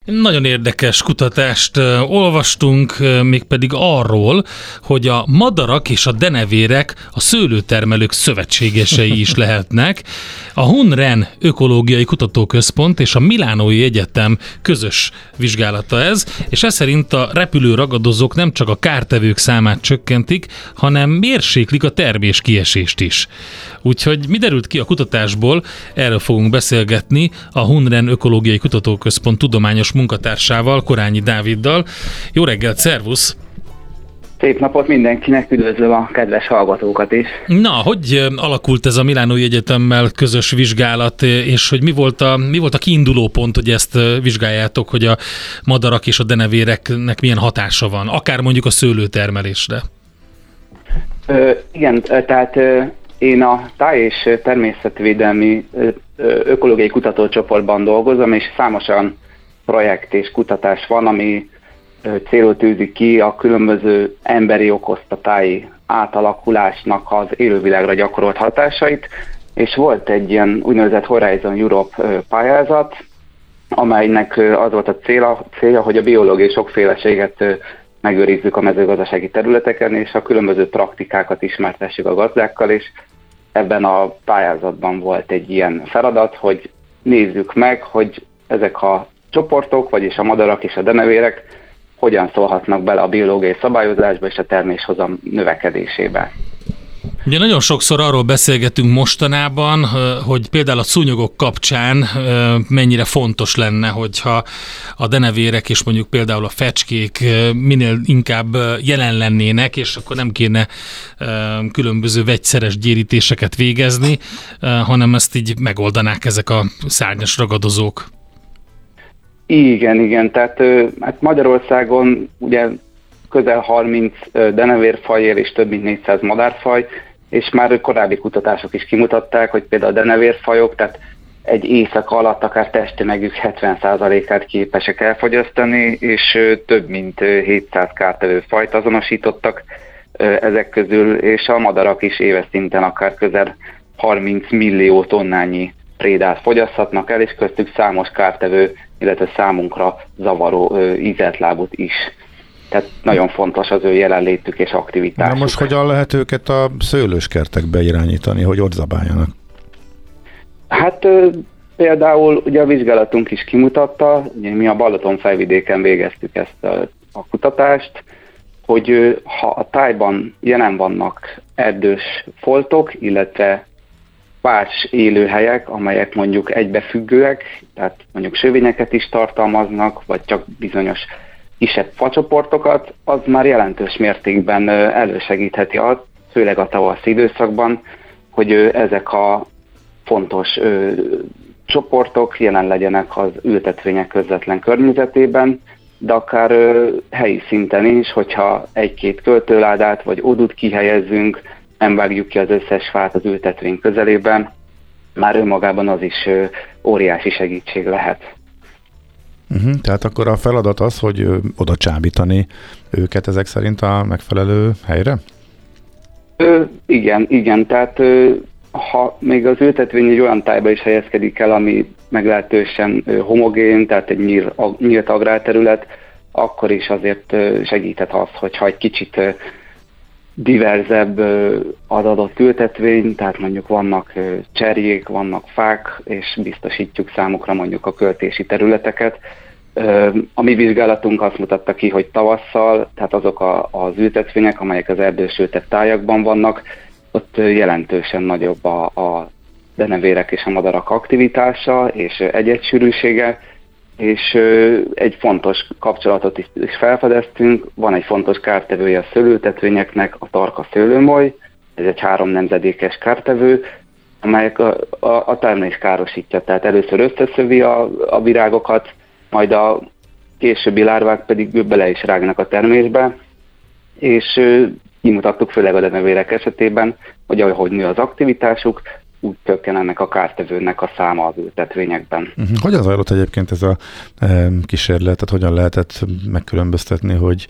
Nagyon érdekes kutatást olvastunk, mégpedig arról, hogy a madarak és a denevérek a szőlőtermelők szövetségesei is lehetnek. A Hun-Ren Ökológiai Kutatóközpont és a Milánói Egyetem közös vizsgálata ez, és ez szerint a repülő ragadozók nem csak a kártevők számát csökkentik, hanem mérséklik a termés kiesést is. Úgyhogy mi derült ki a kutatásból, erről fogunk beszélgetni a Hun-Ren Ökológiai Kutatóközpont tudományos munkatársával, Korányi Dáviddal. Jó reggelt, szervusz! Szép napot mindenkinek, üdvözlöm a kedves hallgatókat is. Na, hogy alakult ez a Milánói Egyetemmel közös vizsgálat, és hogy mi volt a kiinduló pont, hogy ezt vizsgáljátok, hogy a madarak és a denevéreknek milyen hatása van, akár mondjuk a szőlőtermelésre? Igen, tehát én a táj- és természetvédelmi ökológiai kutatócsoportban dolgozom, és számos olyan projekt és kutatás van, ami célul tűzi ki a különböző emberi okozta táji átalakulásnak az élővilágra gyakorolt hatásait, és volt egy ilyen úgynevezett Horizon Europe pályázat, amelynek az volt a célja, hogy a biológiai sokféleséget megőrizzük a mezőgazdasági területeken, és a különböző praktikákat ismertessük a gazdákkal, és ebben a pályázatban volt egy ilyen feladat, hogy nézzük meg, hogy ezek a csoportok, vagyis a madarak és a denevérek hogyan szólhatnak bele a biológiai szabályozásba és a terméshozam növekedésébe. Ugye nagyon sokszor arról beszélgetünk mostanában, hogy például a szúnyogok kapcsán mennyire fontos lenne, hogyha a denevérek és mondjuk például a fecskék minél inkább jelen lennének, és akkor nem kéne különböző vegyszeres gyérítéseket végezni, hanem ezt így megoldanák ezek a szárnyas ragadozók. Igen, tehát hát Magyarországon ugye közel 30 denevérfaj él és több mint 400 madárfaj, és már korábbi kutatások is kimutatták, hogy például a denevérfajok, tehát egy éjszaka alatt akár testtömegük 70%-át képesek elfogyasztani, és több mint 700 kártevő fajt azonosítottak ezek közül, és a madarak is éves szinten akár közel 30 millió tonnányi prédát fogyaszthatnak el, és köztük számos kártevő, illetve számunkra zavaró ízeltlábút is. Tehát nagyon fontos az ő jelenlétük és aktivitásuk. Na most hogyan lehet őket a szőlőskertekbe irányítani, hogy ott zabáljanak? Hát például ugye a vizsgálatunk is kimutatta, ugye mi a Balaton felvidéken végeztük ezt a kutatást, hogy ha a tájban jelen vannak erdős foltok, illetve párs élőhelyek, amelyek mondjuk egybefüggőek, tehát mondjuk sövényeket is tartalmaznak, vagy csak bizonyos kisebb facsoportokat, az már jelentős mértékben elősegítheti azt, főleg a tavaszi időszakban, hogy ezek a fontos csoportok jelen legyenek az ültetvények közvetlen környezetében, de akár helyi szinten is, hogyha egy-két költőládát vagy odút kihelyezzünk, nem vágjuk ki az összes fát az ültetvény közelében, már önmagában az is óriási segítség lehet. Tehát akkor a feladat az, hogy oda csábítani őket ezek szerint a megfelelő helyre? Igen, tehát ha még az ültetvény egy olyan tájba is helyezkedik el, ami meglehetősen homogén, tehát egy nyílt agrárterület, akkor is azért segíthet az, hogyha egy kicsit diverzebb az adott ültetvény, tehát mondjuk vannak cserjék, vannak fák, és biztosítjuk számukra mondjuk a költési területeket. A mi vizsgálatunk azt mutatta ki, hogy tavasszal, tehát azok az ültetvények, amelyek az erdősültebb tájakban vannak, ott jelentősen nagyobb a denevérek és a madarak aktivitása és egyedssűrűsége, és egy fontos kapcsolatot is felfedeztünk, van egy fontos kártevője a szőlőtetvényeknek, a tarka szőlőmoly, ez egy 3 nemzedékes kártevő, amelyek a termést károsítja, tehát először összeszövi a virágokat, majd a későbbi lárvák pedig bele is rágnak a termésbe, és kimutattuk főleg a denevérek esetében, hogy ahogy nő az aktivitásuk, úgy csökken ennek a kártevőnek a száma az ültetvényekben. Hogyan zajlott egyébként ez a kísérlet? Tehát hogyan lehetett megkülönböztetni, hogy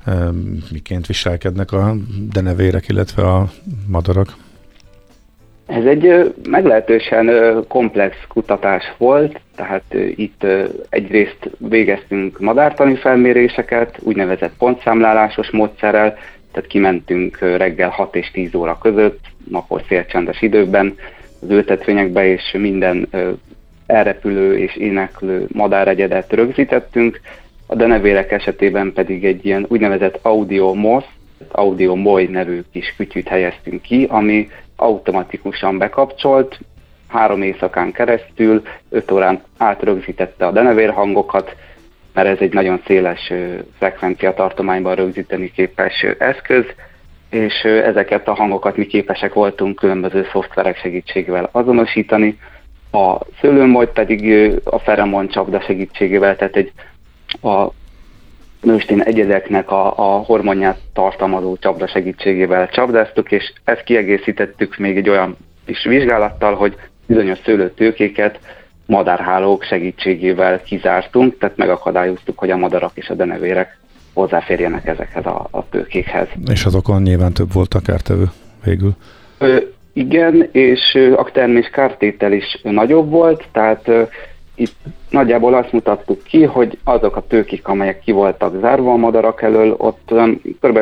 miként viselkednek a denevérek, illetve a madarak? Ez egy meglehetősen komplex kutatás volt, tehát itt egyrészt végeztünk madártani felméréseket, úgynevezett pontszámlálásos módszerrel, tehát kimentünk reggel 6 és 10 óra között, napos szélcsendes időkben az ültetvényekbe, és minden elrepülő és éneklő madáregyedet rögzítettünk. A denevérek esetében pedig egy ilyen úgynevezett audio moly nevű kis kütyűt helyeztünk ki, ami automatikusan bekapcsolt, 3 éjszakán keresztül, 5 órán át rögzítette a denevérhangokat, mert ez egy nagyon széles frekvenciatartományban rögzíteni képes eszköz, és ezeket a hangokat mi képesek voltunk különböző szoftverek segítségével azonosítani. A szőlőmolyt pedig a feromon csapda segítségével, tehát a nőstény egyedeknek a hormonját tartalmazó csapda segítségével csapdáztuk, és ezt kiegészítettük még egy olyan is vizsgálattal, hogy bizonyos szőlőtőkéket madárhálók segítségével kizártunk, tehát megakadályoztuk, hogy a madarak és a denevérek hozzáférjenek ezekhez a tőkékhez. És azokon nyilván több volt a kártevő végül? Igen, és a termés kártétel is nagyobb volt, tehát itt nagyjából azt mutattuk ki, hogy azok a tőkék, amelyek ki voltak zárva a madarak elől, ott kb.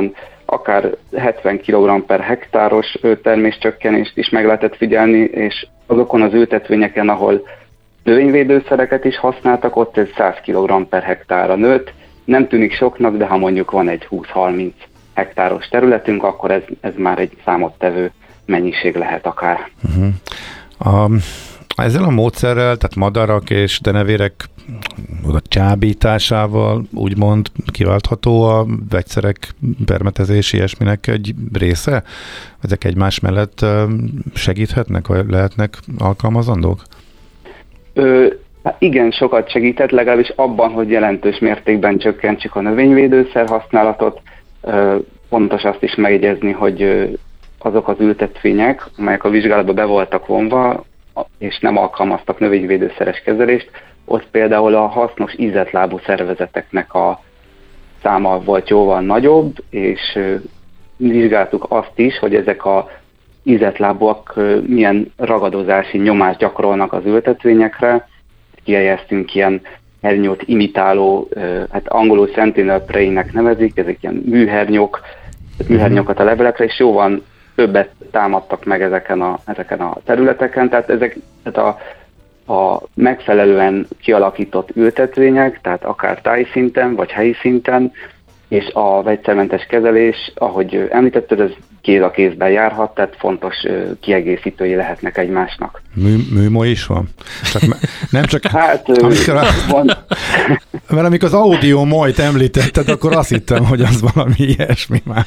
70 kg per hektáros terméscsökkenést is meg lehetett figyelni, és azokon az ültetvényeken, ahol növényvédőszereket is használtak, ott ez 100 kg per hektárra nőtt. Nem tűnik soknak, de ha mondjuk van egy 20-30 hektáros területünk, akkor ez már egy számottevő mennyiség lehet akár. Ezzel a módszerrel, tehát madarak és denevérek oda csábításával úgymond kiváltható a vegyszerek, permetezés, ilyesminek egy része? Ezek egymás mellett segíthetnek, vagy lehetnek alkalmazandók? Igen, sokat segített, legalábbis abban, hogy jelentős mértékben csökkentsük a növényvédőszer használatot. Fontos azt is megjegyezni, hogy azok az ültetvények, amelyek a vizsgálatba be voltak vonva, és nem alkalmaztak növényvédőszeres kezelést, ott például a hasznos ízetlábú szervezeteknek a száma volt jóval nagyobb, és vizsgáltuk azt is, hogy ezek a ízetlábúak milyen ragadozási nyomást gyakorolnak az ültetvényekre. Kihelyeztünk ilyen hernyót imitáló, hát angolul sentinel prey-nek nevezik, ezek ilyen műhernyókat a levelekre, és jóval többet támadtak meg ezeken a területeken, tehát a megfelelően kialakított ültetvények, tehát akár tájszinten vagy helyi szinten, és a vegyszermentes kezelés, ahogy említetted, ez kéz a kézben járhat, tehát fontos kiegészítői lehetnek egymásnak. Műmoly is van? Nem csak... Hát, mert amikor az audio molyt említetted, akkor azt hittem, hogy az valami ilyesmi már.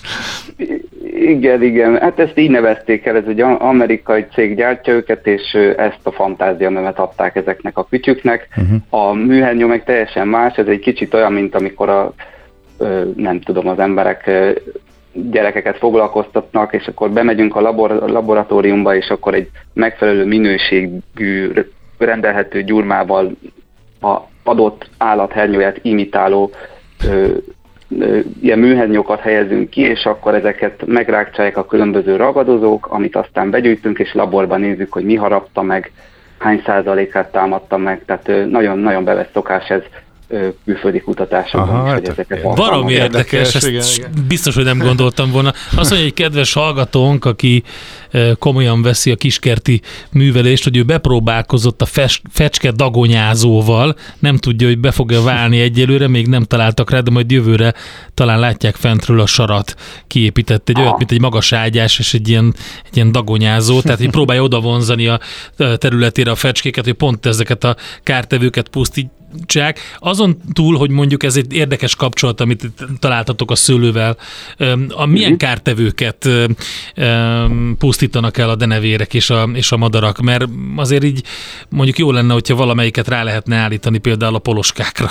Igen. Hát ezt így nevezték el, ez egy amerikai cég gyártja őket, és ezt a fantázia nevet adták ezeknek a kütyüknek. A műhernyó meg teljesen más, ez egy kicsit olyan, mint amikor nem tudom, az emberek gyerekeket foglalkoztatnak, és akkor bemegyünk a laboratóriumba, és akkor egy megfelelő minőségű, rendelhető gyurmával a adott állat hernyóját imitáló ilyen műhernyókat helyezünk ki, és akkor ezeket megrákcsálják a különböző ragadozók, amit aztán begyűjtünk, és laborban nézzük, hogy mi harapta meg, hány százalékát támadta meg, tehát nagyon-nagyon bevett szokás ez külföldi kutatásokban is, hogy ezeket valami érdekes, ezt igen. Biztos, hogy nem gondoltam volna. Azt mondja, egy kedves hallgatónk, aki komolyan veszi a kiskerti művelést, hogy ő bepróbálkozott a fecske dagonyázóval, nem tudja, hogy be fogja válni egyelőre, még nem találtak rá, de majd jövőre talán látják fentről a sarat. Kiépített egy olyat, mint egy magas ágyás, és egy ilyen dagonyázó, tehát hogy próbálja odavonzani a területére a fecskéket, hogy pont ezeket a kártevőket pusztítsák. Azon túl, hogy mondjuk ez egy érdekes kapcsolat, amit találtatok a szőlővel, milyen kártevőket pusztítanak el a denevérek és a madarak, mert azért így mondjuk jó lenne, hogyha valamelyiket rá lehetne állítani például a poloskákra.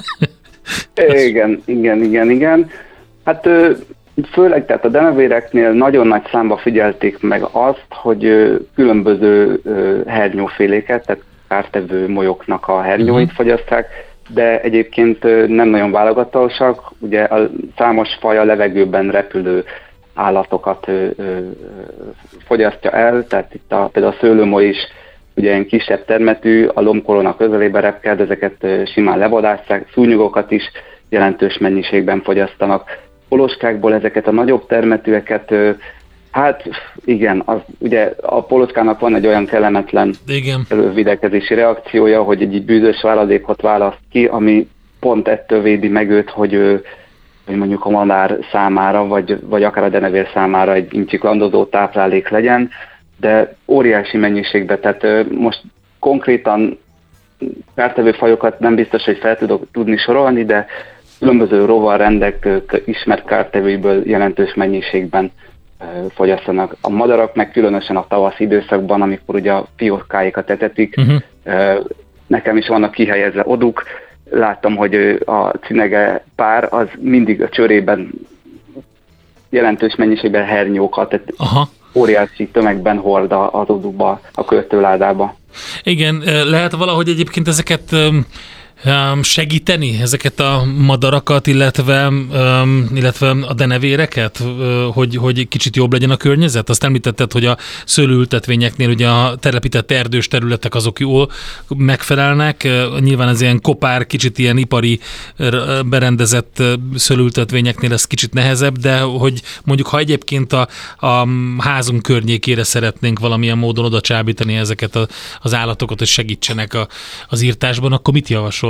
Igen. Hát főleg tehát a denevéreknél nagyon nagy számba figyelték meg azt, hogy különböző hernyóféléket, tehát kártevő molyoknak a hernyóit fogyasztják, de egyébként nem nagyon válogatósak. Ugye a számos faj a levegőben repülő állatokat fogyasztja el, tehát itt például a szőlőmoj is ugye ilyen kisebb termetű, a lombkorona közelébe repked, ezeket simán levadásszák, szúnyogokat is jelentős mennyiségben fogyasztanak. Poloskákból ezeket a nagyobb termetűeket, hát igen, ugye a polockának van egy olyan kellemetlen videkezési reakciója, hogy egy bűzös váladékot választ ki, ami pont ettől védi meg őt, hogy mondjuk a madár számára, vagy akár a denevér számára egy incsiklandozó táplálék legyen, de óriási mennyiségben, tehát most konkrétan kártevő fajokat nem biztos, hogy fel tudni sorolni, de különböző rovarrendek ismert kártevőiből jelentős mennyiségben fogyasztanak. A madarak meg különösen a tavasz időszakban, amikor ugye a fiókáikat etetik, nekem is vannak kihelyezve oduk, láttam, hogy a cinege pár az mindig a csörében jelentős mennyiségben hernyókat, tehát óriási tömegben hord az odukba, a költőládába. Igen, lehet valahogy egyébként ezeket segíteni, ezeket a madarakat, illetve a denevéreket, hogy kicsit jobb legyen a környezet? Azt említetted, hogy a szőlőültetvényeknél ugye a telepített erdős területek azok jól megfelelnek. Nyilván ez ilyen kopár, kicsit ilyen ipari berendezett szőlőültetvényeknél ez kicsit nehezebb, de hogy mondjuk ha egyébként a házunk környékére szeretnénk valamilyen módon oda csábítani ezeket az állatokat, hogy segítsenek az írtásban, akkor mit javasolsz?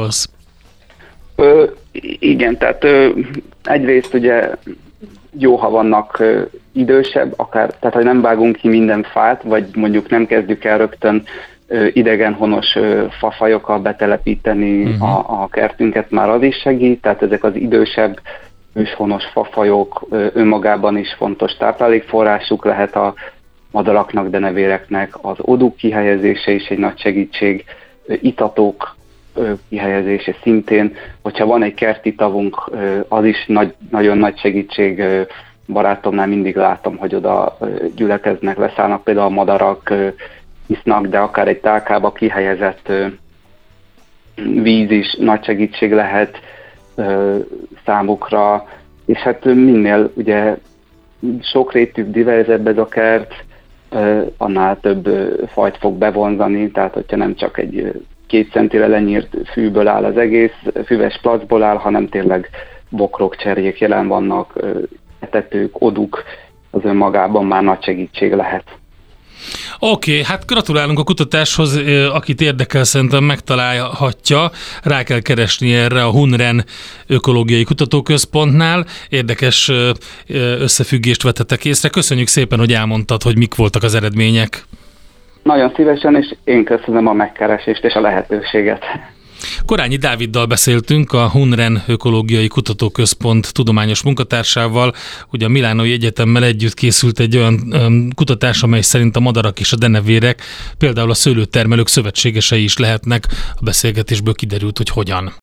Igen, tehát egyrészt ugye jó, ha vannak idősebb, tehát hogy nem vágunk ki minden fát, vagy mondjuk nem kezdjük el rögtön idegenhonos fafajokkal betelepíteni a kertünket, már az is segít, tehát ezek az idősebb őshonos fafajok önmagában is fontos táplálékforrásuk lehet a madaraknak, denevéreknek, az odúk kihelyezése is egy nagy segítség, itatók kihelyezése szintén, hogyha van egy kerti tavunk, az is nagyon nagy segítség. Barátomnál mindig látom, hogy oda gyülekeznek, leszállnak például a madarak, isznak, de akár egy tálkába kihelyezett víz is nagy segítség lehet számukra, és hát minél ugye sokrétűbb, diverzebb ez a kert, annál több fajt fog bevonzani, tehát hogyha nem csak egy 2 centire lenyírt fűből áll az egész, füves placból áll, hanem tényleg bokrok, cserjék jelen vannak, etetők, oduk, az önmagában már nagy segítség lehet. Oké, hát gratulálunk a kutatáshoz, akit érdekel, szerintem megtalálhatja, rá kell keresni erre a Hunren Ökológiai Kutatóközpontnál, érdekes összefüggést vettetek észre. Köszönjük szépen, hogy elmondtad, hogy mik voltak az eredmények. Nagyon szívesen, és én köszönöm a megkeresést és a lehetőséget. Korányi Dáviddal beszéltünk, a Hunren Ökológiai Kutatóközpont tudományos munkatársával. Ugye a Milánói Egyetemmel együtt készült egy olyan kutatás, amely szerint a madarak és a denevérek, például a szőlőtermelők szövetségesei is lehetnek. A beszélgetésből kiderült, hogy hogyan.